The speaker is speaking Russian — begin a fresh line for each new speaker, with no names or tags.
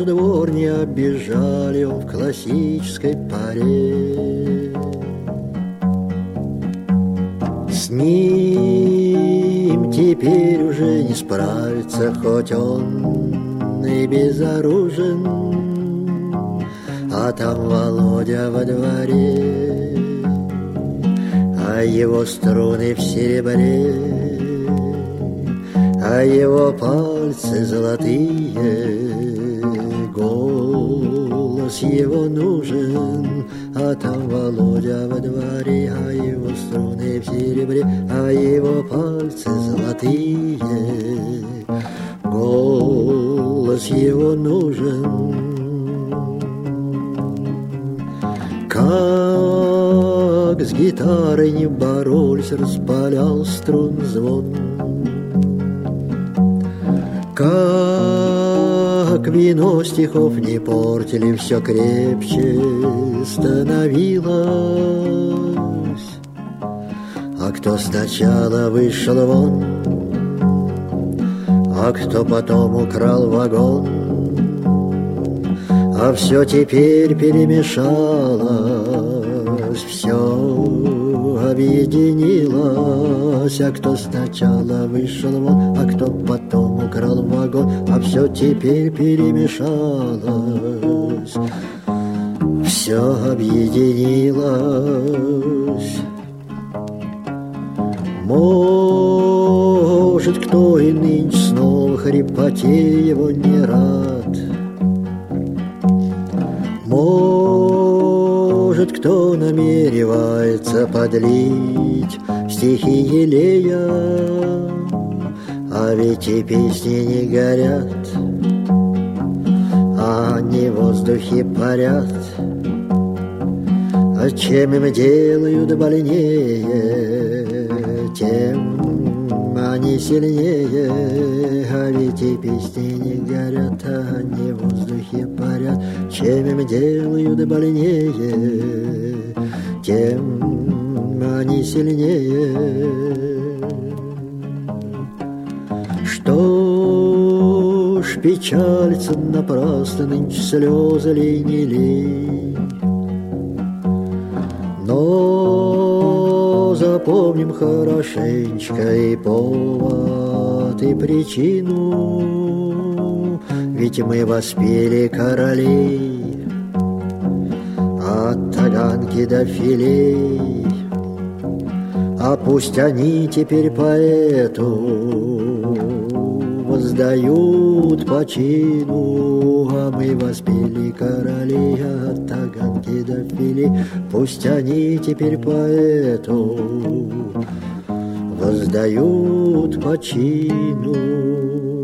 же двор не оббежали в классической паре. С ним теперь уже не справится, хоть он и безоружен, а там Володя во дворе, а его струны в серебре, а его пальцы золотые, голос его нужен, а там Володя во дворе, а его струны в серебре, а его пальцы золотые, голос его нужен. Как с гитарой не боролись, распалял струн звон, как вино стихов не портили, все крепче становилось. А кто сначала вышел вон, а кто потом украл вагон, а все теперь перемешалось, все объединилось. А кто сначала вышел вон, а кто потом украл вагон, а все теперь перемешалось, все объединилось. Может, кто и нынче снова хрипоте его не рад, может, кто намеревается подлить стихи елея, а ведь и песни не горят, а они в воздухе парят. А чем им делают больнее, тем они сильнее. А ведь и песни не горят, а они в воздухе парят. Чем им делают больнее, тем они сильнее. Что ж печалиться напрасно, нынче слезы лей не лей. Но запомним хорошенечко и повод, и причину, ведь мы воспели королей от Таганки до Филей. А пусть они теперь поэту воздают почину, а мы воспели королей от Таганки до Филей. Пусть они теперь поэту воздают почину.